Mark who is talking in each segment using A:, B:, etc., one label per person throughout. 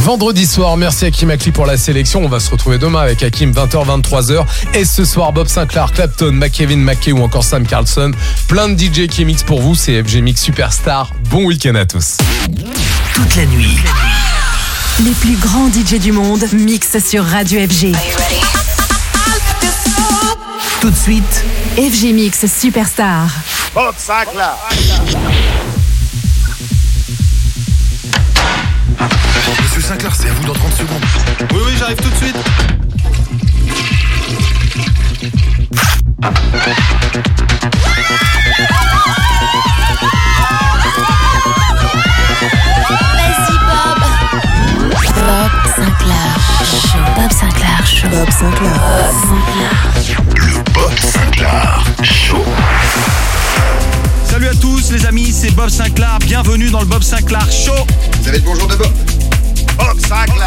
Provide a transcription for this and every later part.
A: Vendredi soir, merci Hakim Akli pour la sélection. On va se retrouver demain avec Hakim 20h, 23h. Et ce soir, Bob Sinclar, Clapton, McKevin McKay ou encore Sam Carlson. Plein de DJ qui mixent pour vous. C'est FG Mix Superstar. Bon week-end à tous.
B: Toute la nuit. Les plus grands DJ du monde mixent sur Radio FG. Tout de suite, FG Mix Superstar.
C: Bob Sinclar.
D: Monsieur Sinclar, c'est à vous dans 30 secondes.
E: Oui, j'arrive tout de suite.
F: Vas-y Bob. Bob Sinclar Show. Bob Sinclar Show.
B: Bob Sinclar.
D: Le Bob Sinclar Show.
E: Salut à tous les amis, c'est Bob Sinclar. Bienvenue dans le Bob Sinclar Show.
C: Vous avez le bonjour de Bob. Bob Sinclar.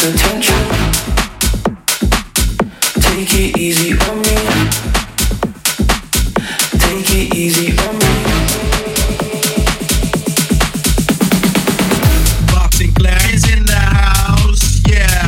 G: potential. Take it easy on me. Take it easy on me.
E: Bob Sinclair is in the house, yeah.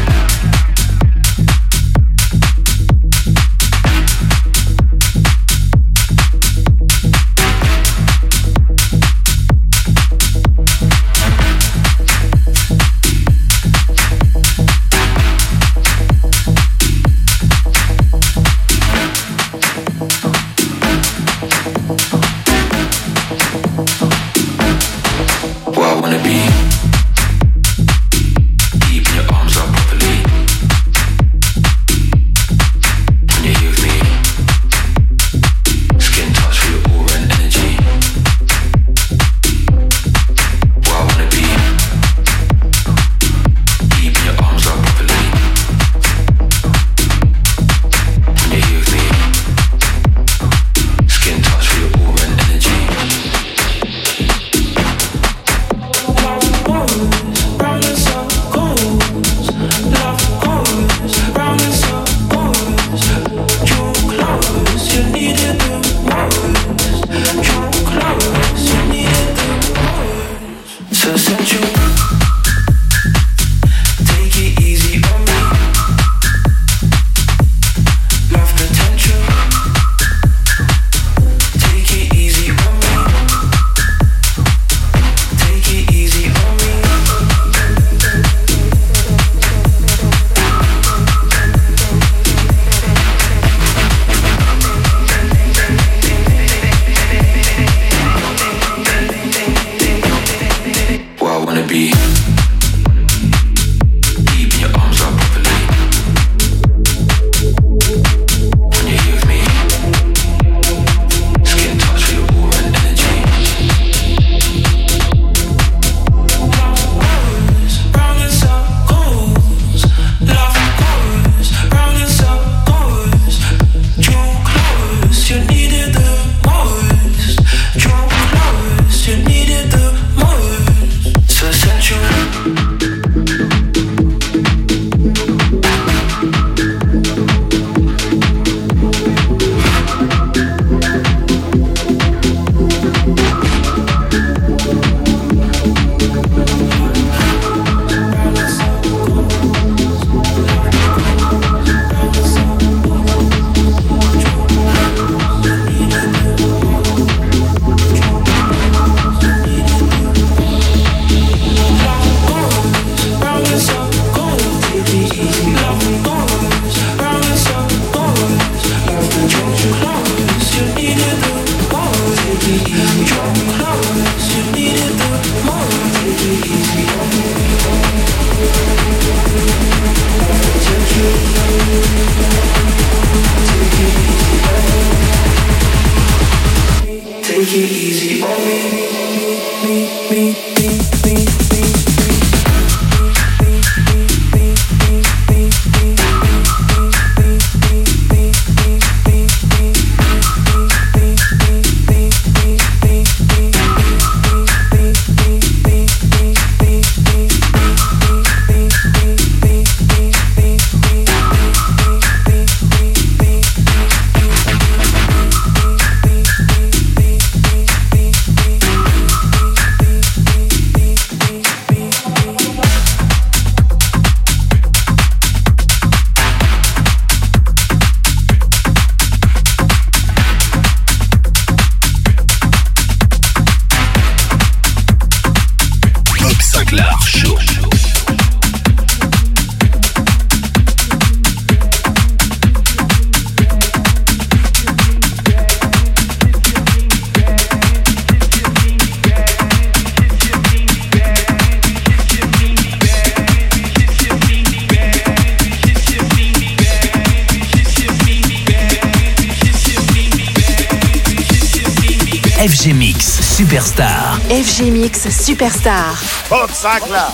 H: FG Mix Superstar.
B: FG Mix Superstar.
C: Bob Sinclair.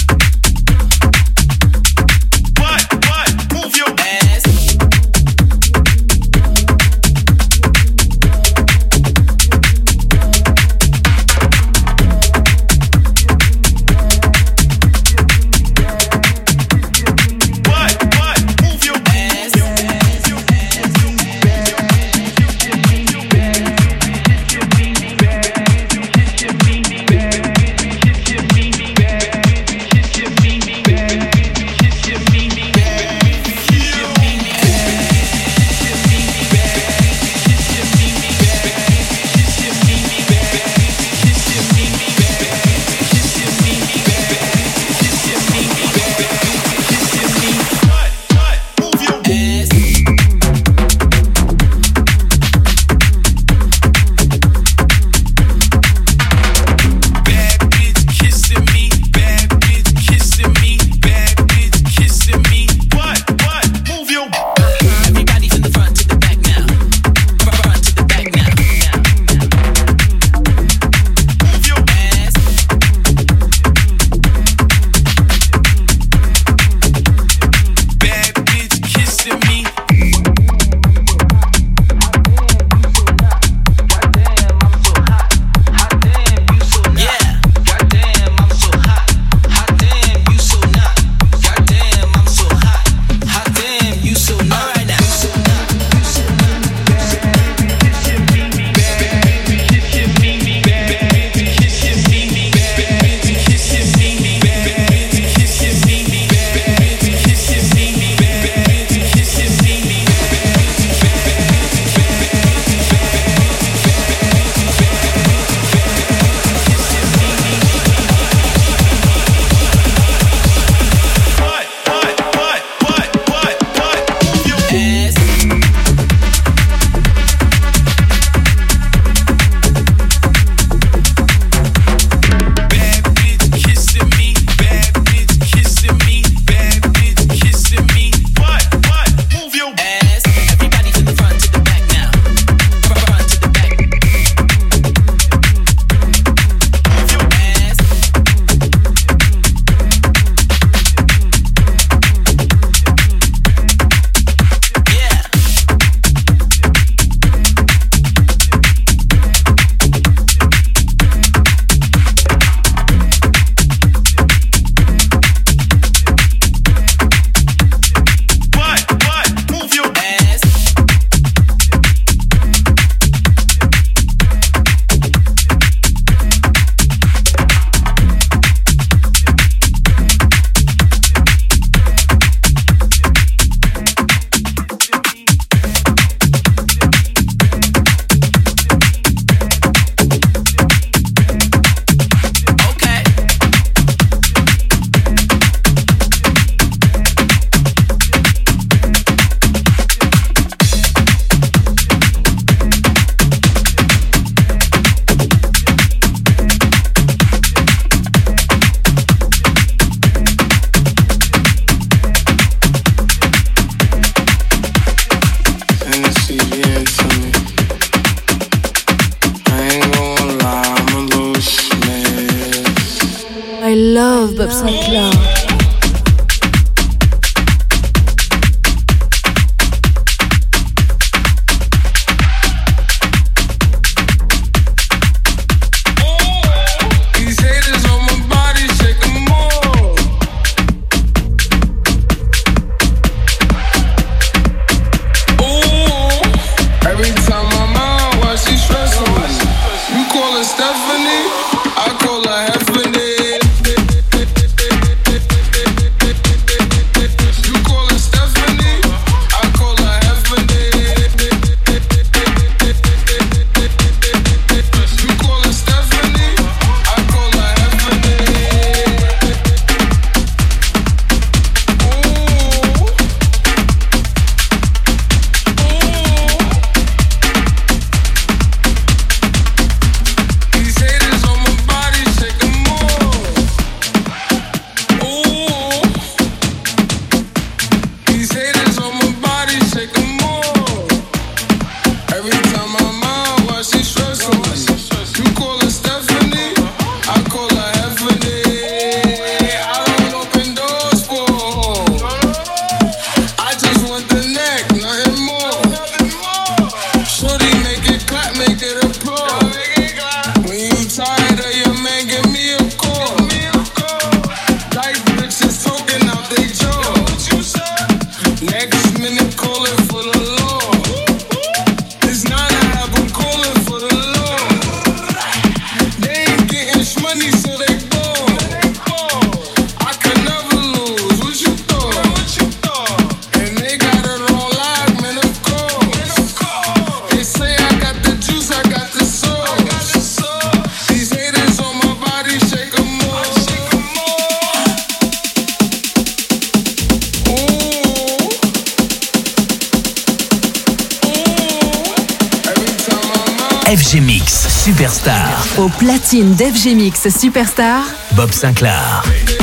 G: What? Move your ass.
B: Bob Sinclair.
G: Stephanie, I call her Heavenly.
H: FG Mix Superstar.
B: Au platine d'FG Mix Superstar,
H: Bob Sinclair.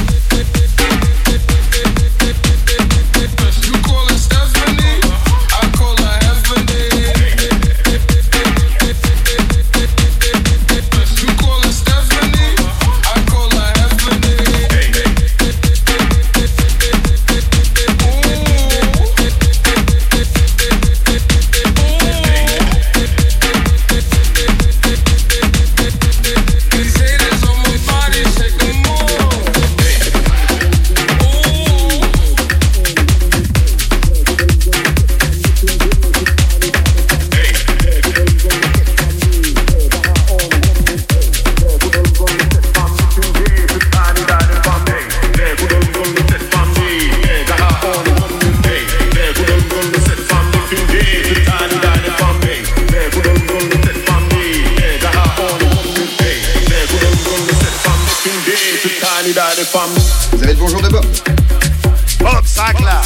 C: Vous avez le bonjour de Bob.
I: Bob Sinclair.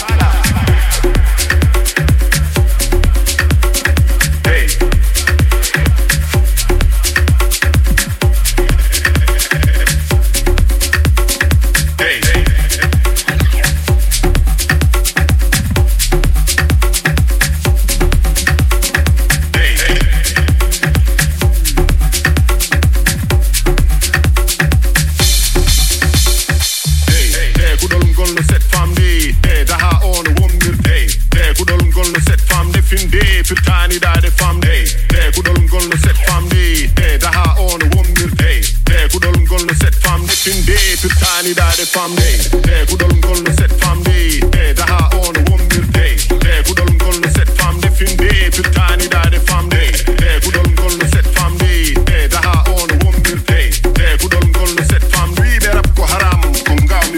I: Hey. Hey.
J: Tiny daddy from day, there could all go to set from day, the ha on the woman day, there could all go to set from different day, to tiny daddy from day, there could all go to set from day, the ha on the woman day, there could all go to set from different day, to tiny daddy from day, there could all go to set from day, the ha on the woman day, there could all go to set from day, there up go haram, kunga mi.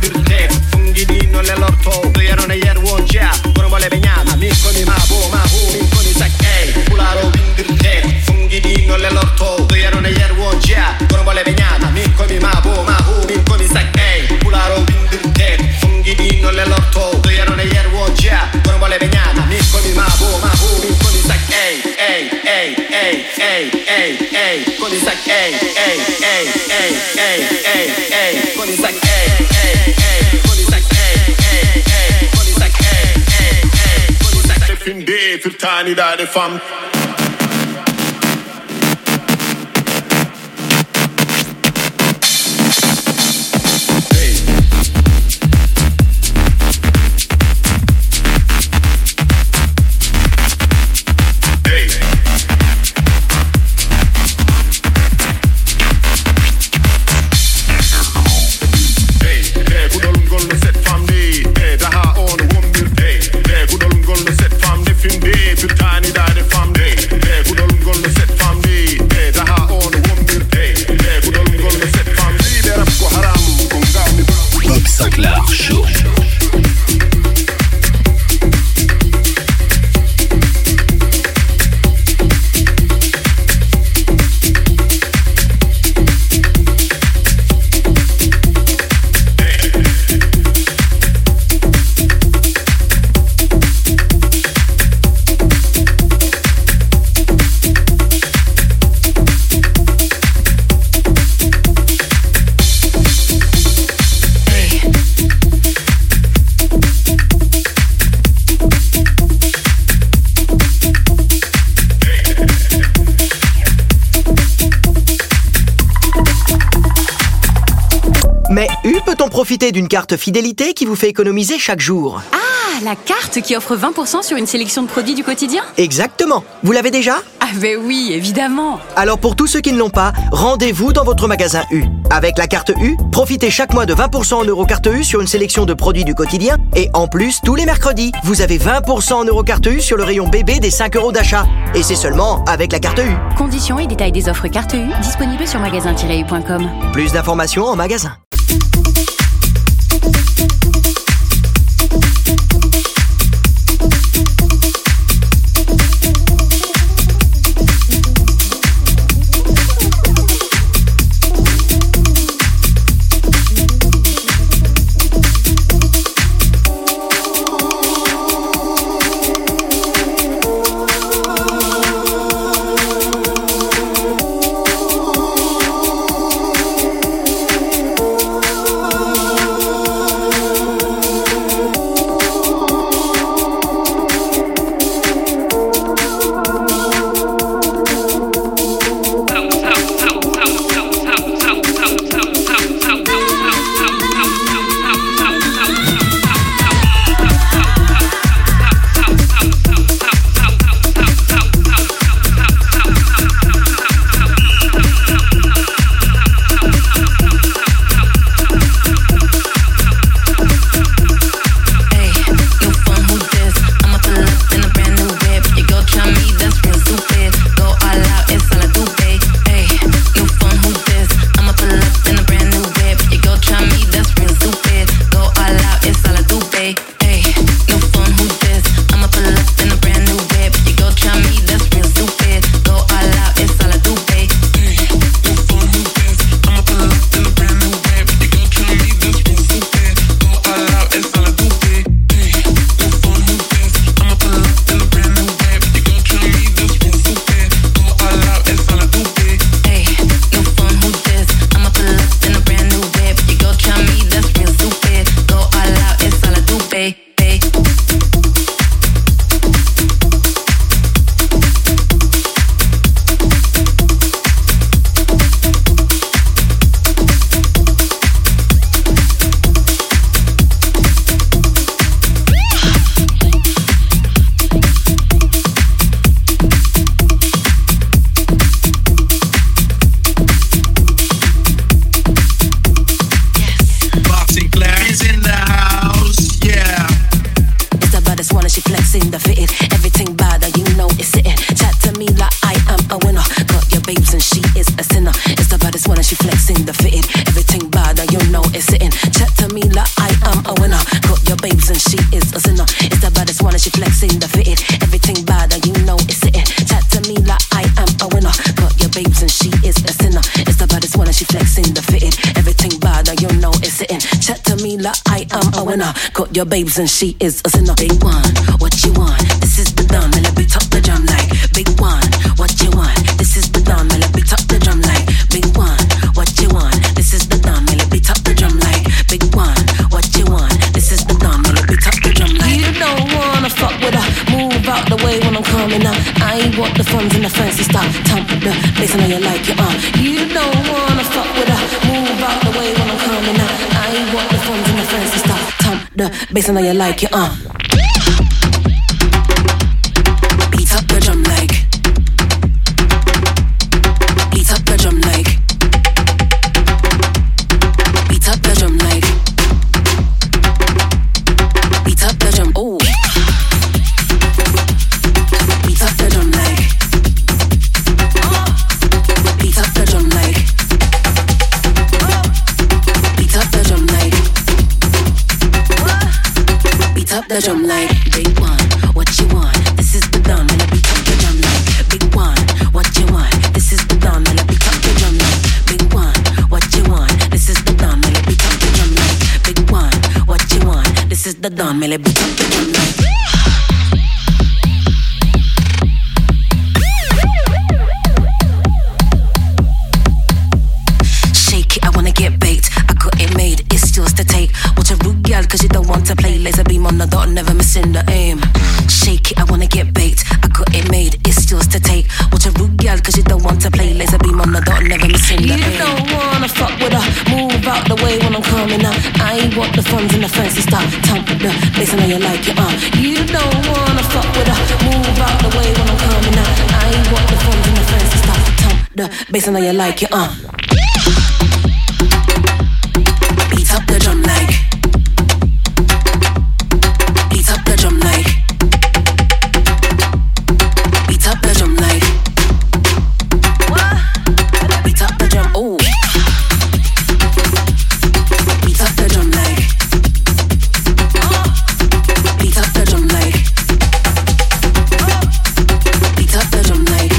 K: Io non è ieri un già, non vuole begnare, mi con i mabo,
G: Money sack, hey, hey, hey. Money sack, hey, hey, hey. Money sack, hey, hey, hey. Money sack.
J: Fin day för tiny där det fam.
K: Mais peut-on profiter d'une carte fidélité qui vous fait économiser chaque jour?
L: Ah, la carte qui offre 20% sur une sélection de produits du quotidien?
K: Exactement. Vous l'avez déjà?
L: Ah ben oui, évidemment.
K: Alors pour tous ceux qui ne l'ont pas, rendez-vous dans votre magasin U. Avec la carte U, profitez chaque mois de 20% en Eurocarte U sur une sélection de produits du quotidien. Et en plus, tous les mercredis, vous avez 20% en Eurocarte U sur le rayon bébé des 5 € d'achat. Et c'est seulement avec la carte U.
L: Conditions et détails des offres carte U disponibles sur magasin-u.com.
K: Plus d'informations en magasin.
M: Got your babes and she is a sinner. Big one, what you want? This is the done. Let me top the drum like big one. What you want? This is the done. Let me top the drum like big one. What you want? This is the done. Let me top the drum like. in the fancy style. Thump the bass, I know you like it, You don't wanna fuck with her. Move out the way when I'm coming out. I ain't want the funds in the fancy style. Thump the bass, I know you like it, Beat up the drum like. Beat up the drum like. Beat up the drum like. Beat up the drum, ooh. Beat up the drum like. Beat up the drum like. Beat up the drum like. Beat up the drum like. Big one, what you want? This is the dawn, and I beat up the drum like. Big one, what you want? This is the dawn, and I beat up the drum like. Big one, what you want? This is the dawn, and I beat up the drum like. Big one, what you want? This is the dawn, and I beat up the drum like. Get baked, I got it made, it's yours to take. Watch a rude girl cause you don't want to play. Laser beam on the dot, never missing the aim. Shake it, I wanna get baked, I got it made, it's yours to take. Watch a rude girl cause you don't want to play. Laser beam on the dot, never missing the aim. You don't wanna fuck with her, move out the way when I'm coming out. I ain't want the funds in the fancy style. Thump the bass, I know you like it, You don't wanna fuck with her, move out the way when I'm coming out. I ain't want the funds in the fancy style. Thump the bass, I know you like it, Beat up the drum like. Beat up the drum like. Beat up the drum like. Beat up the drum, ooh. Beat up the drum like. Beat up the drum like. Beat up the drum like.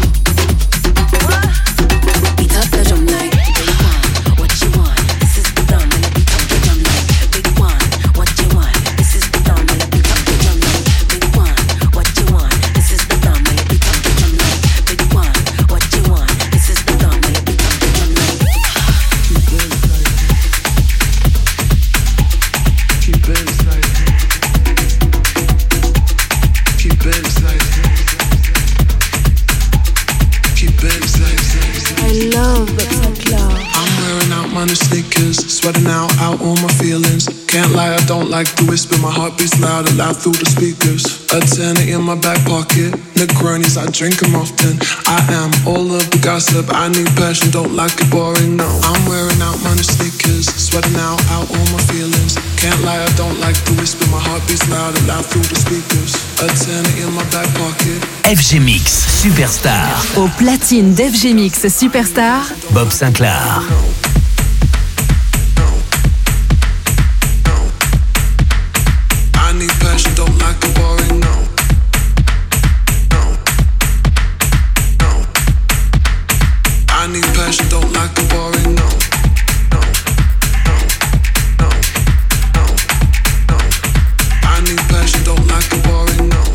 M: Beat up the drum like. What you want? This is the dawn, and I beat up the drum like. Big one, what you want? This is the dawn, and I beat up the drum like. Big one, what you want? This is the dawn, and I beat up the drum like. Big one, what you want? This is the dawn, and I beat up the drum like.
N: Keep it excited. Keep it excited. Keep it excited.
O: I love Bob Sinclair.
N: I'm wearing out my new sneakers, sweating out all my feelings. Can't lie, I don't like the whisper. My heart beats loud and loud through the speakers. A tenner in my back pocket, Negronis, I drink them often. I am all of the gossip, I need passion, don't like it boring, no. I'm wearing out my new sneakers, sweating out all my feelings. Can't lie, I don't like the whisper. My heart beats loud and loud through the speakers. A tenner in my back pocket.
H: FG Mix Superstar.
B: Au platine d'FG Mix Superstar,
H: Bob Sinclair.
N: I need passion, don't like it boring, no. I need passion, don't like it boring, no. I need passion, don't like it boring, no.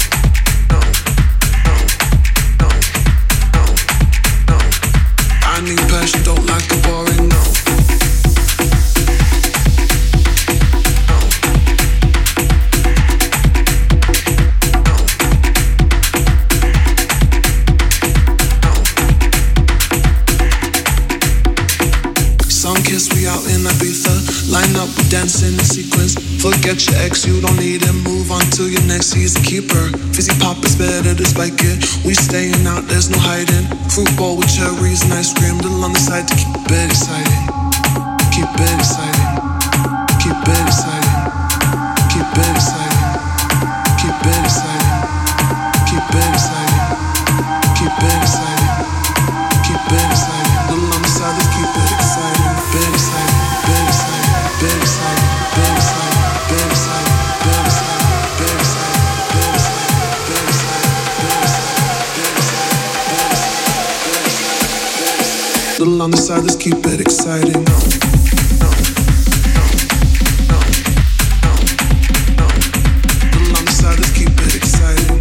N: I need passion, don't like it boring, no. Kiss, we out in Ibiza. Line up, we dancing in sequence. Forget your ex, you don't need him. Move on to your next, he's a keeper. Fizzy pop is better to spike it. We staying out, there's no hiding. Fruit bowl with cherries and ice cream. Little on the side to keep it exciting. Keep it exciting. Keep it exciting. Keep it exciting. Keep it exciting. Keep it exciting. Keep it exciting. Keep it exciting. Little on the side, let's keep it exciting. Big exciting, big exciting, big exciting, big exciting, big exciting, big exciting, big exciting, big exciting, big exciting, little on the side, let's keep it exciting. Little on the side, let's keep it exciting.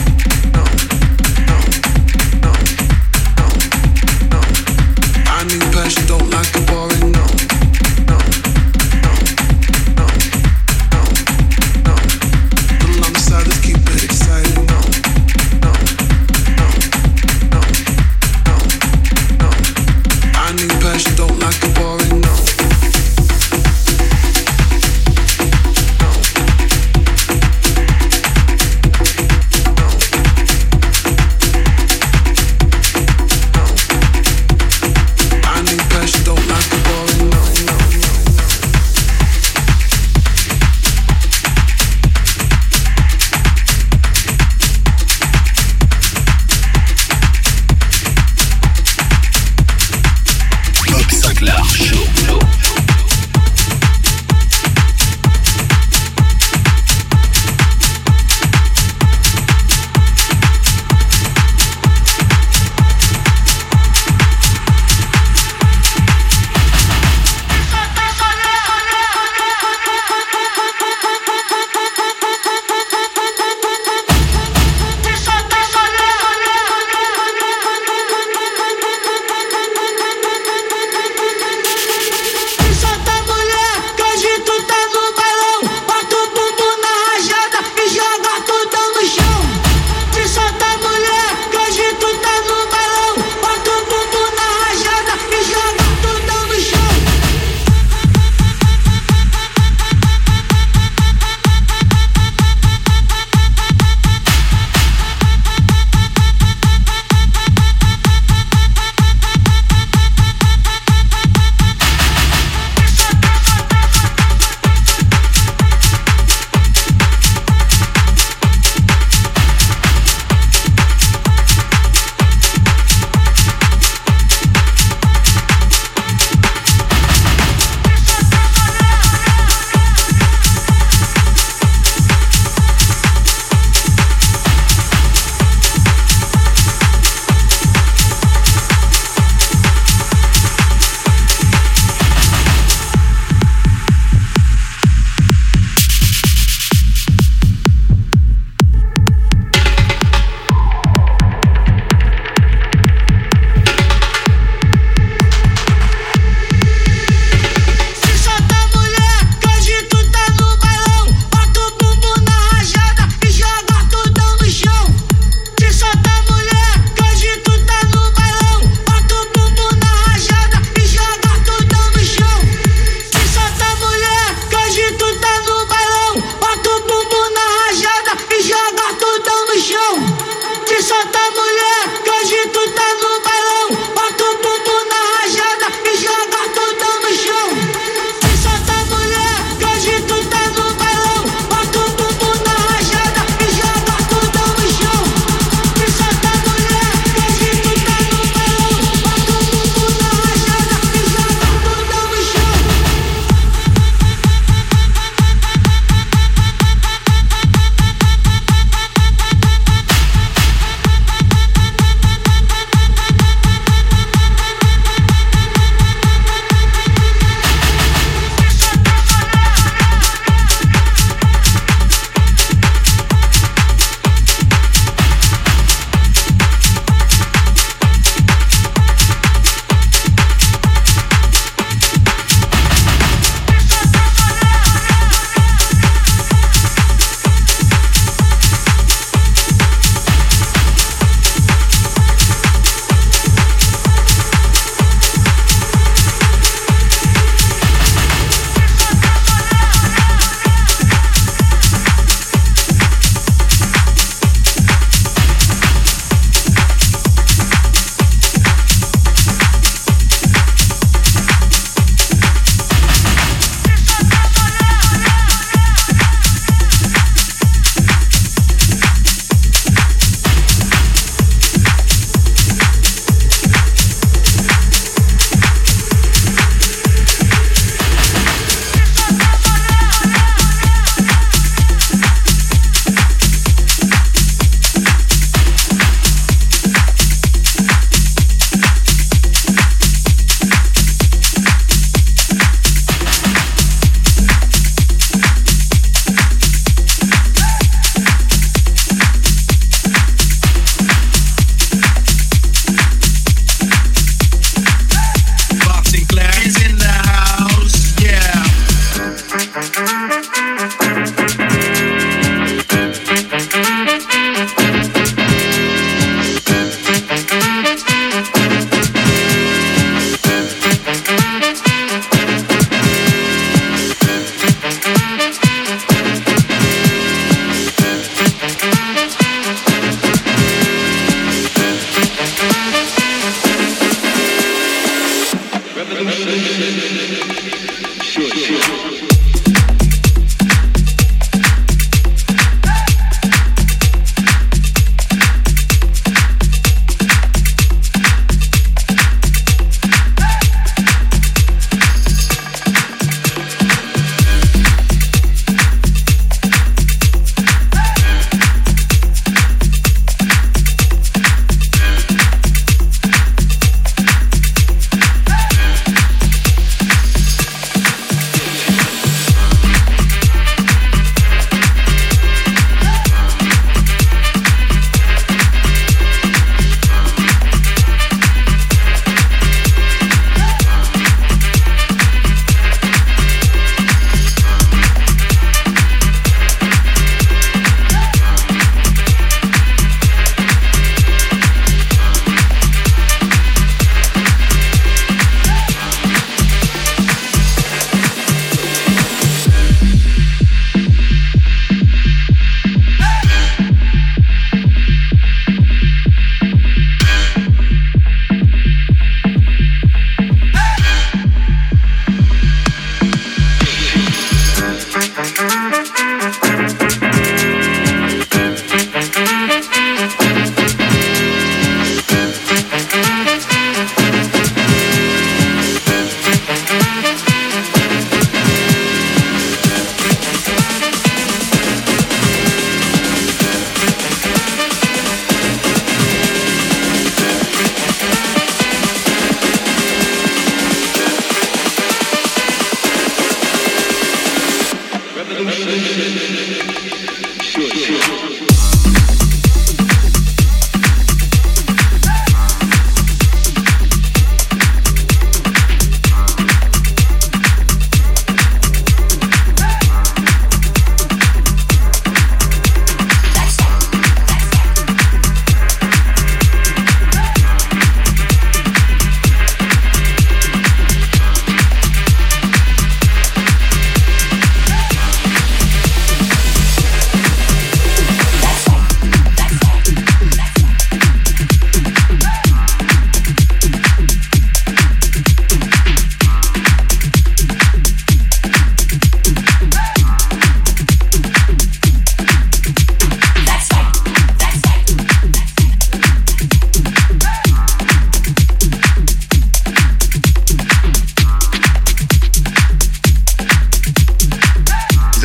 N: I need passion, don't like it boring, no. Little on the side, let's keep it exciting.
D: Sinclair Show.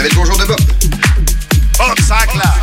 C: savez le bonjour de Bob.
I: Bob Sinclair.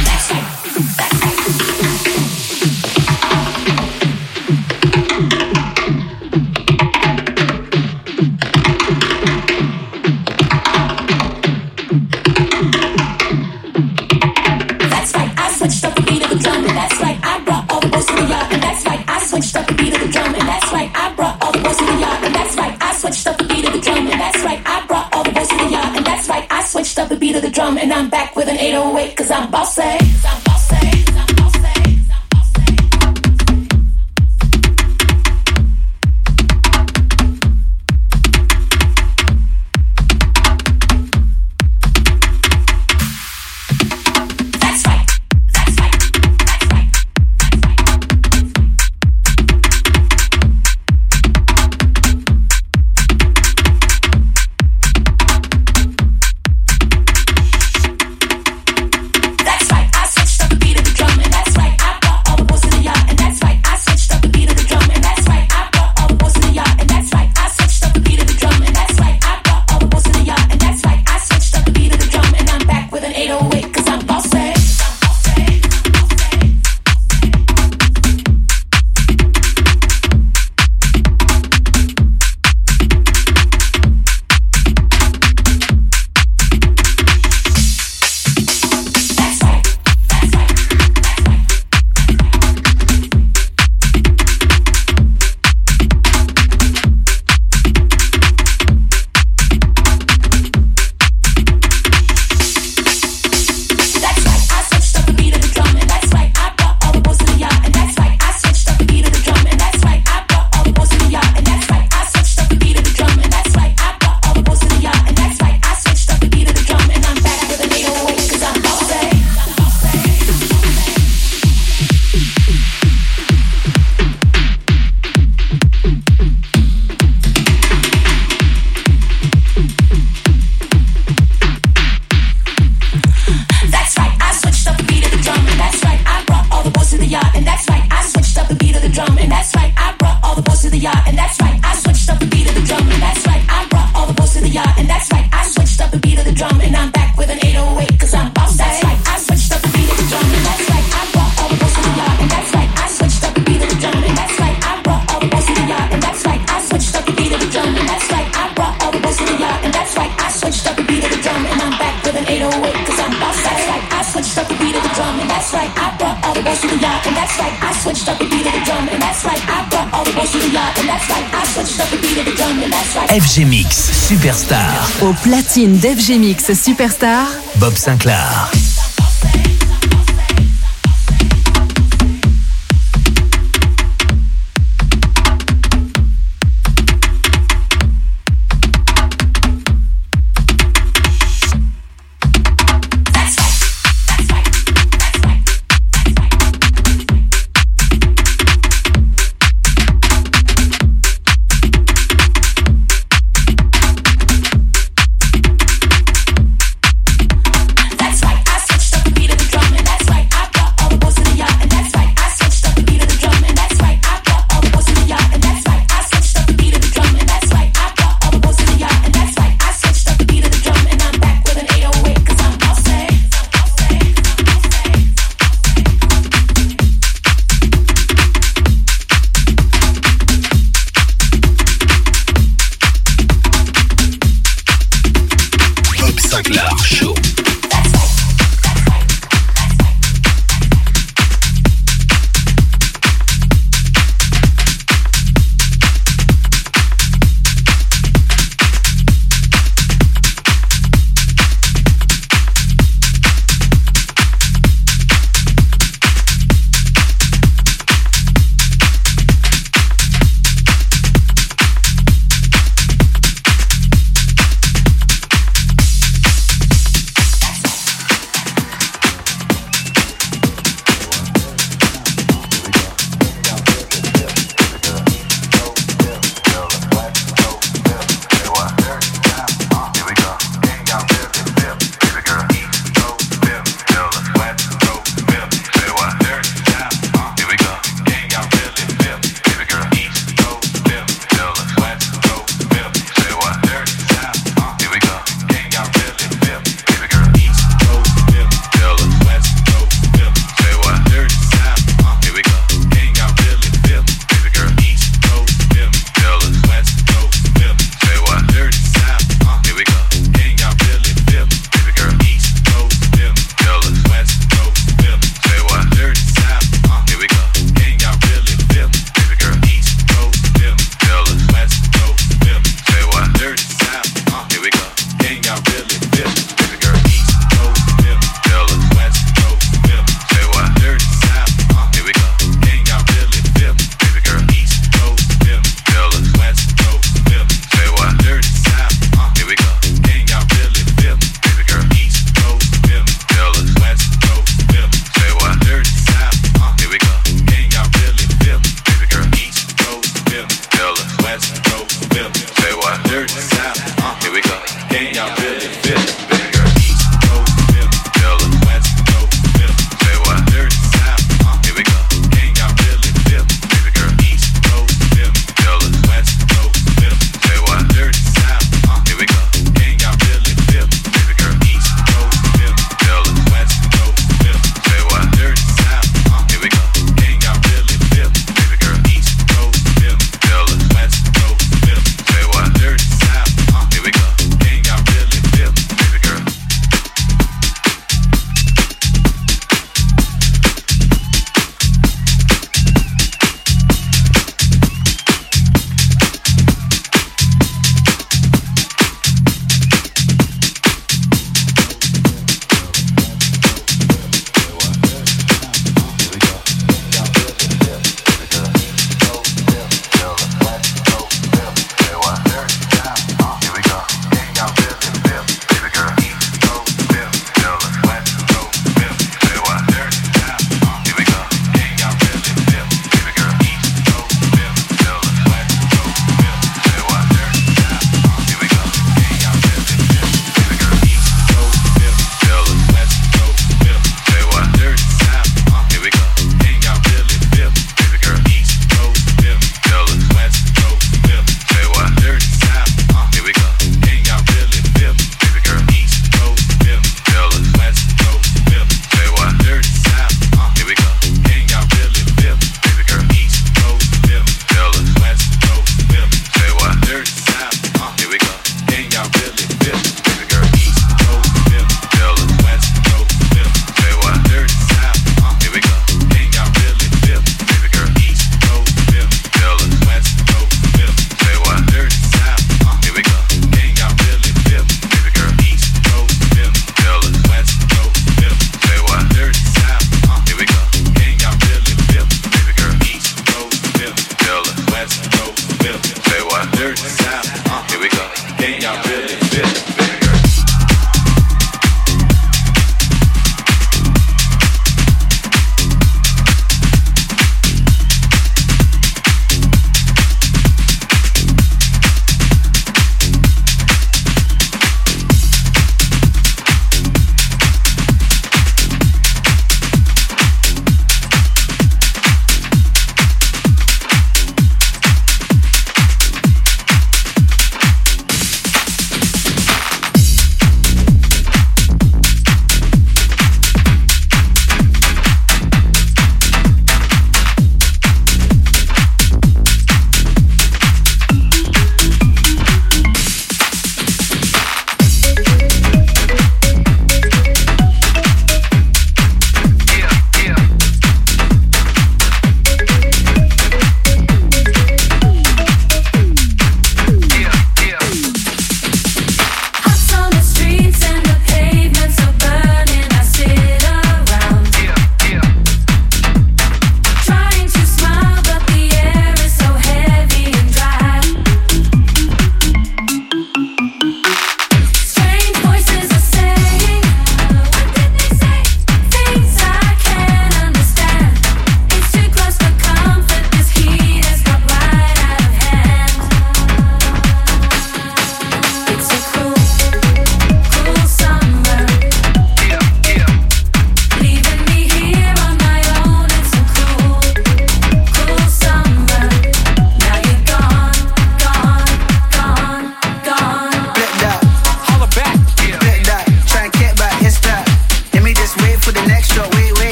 M: And I'm back with an 808 'cause I'm bossy.
H: FG Mix Superstar.
B: Au platine d'FG Mix Superstar,
H: Bob Sinclair.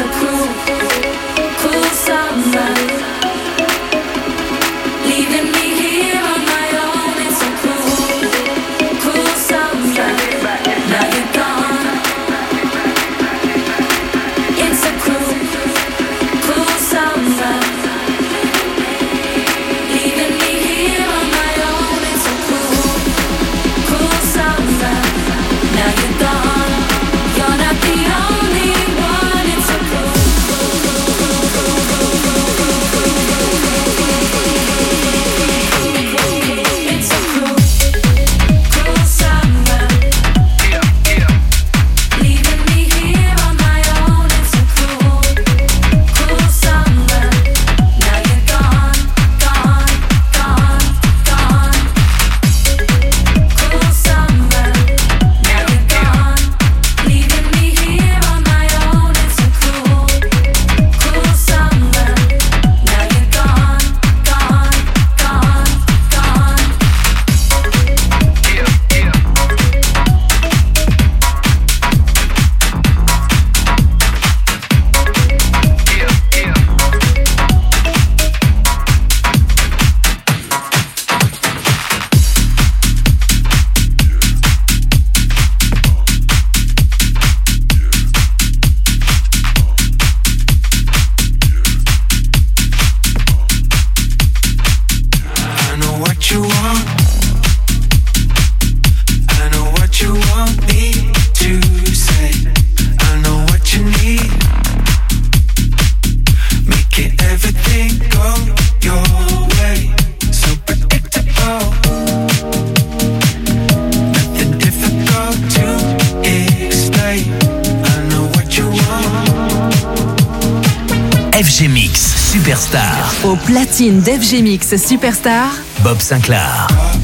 H: FG Mix Superstar.
B: Au platine d'FG Mix Superstar,
H: Bob Sinclar.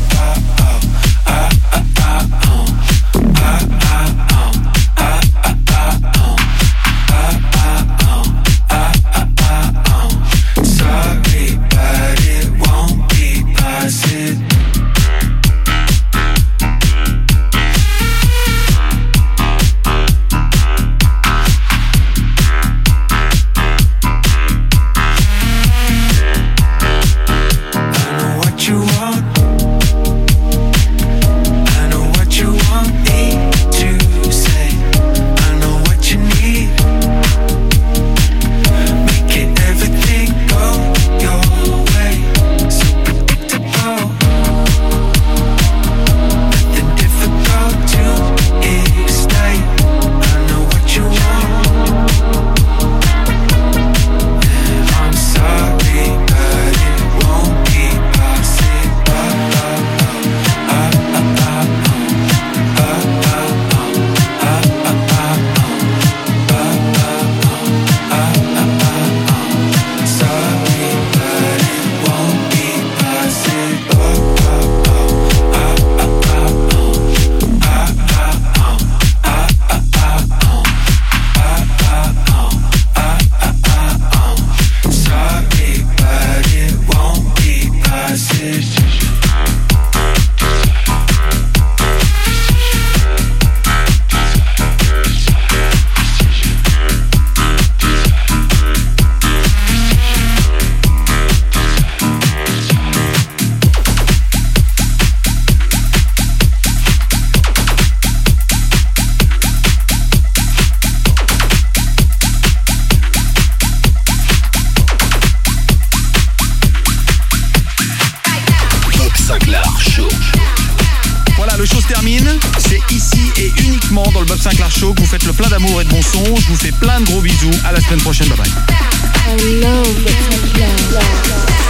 E: Show, que vous faites le plein d'amour et de bon son. Je vous fais plein de gros bisous. À la semaine prochaine. Bye bye.
O: I love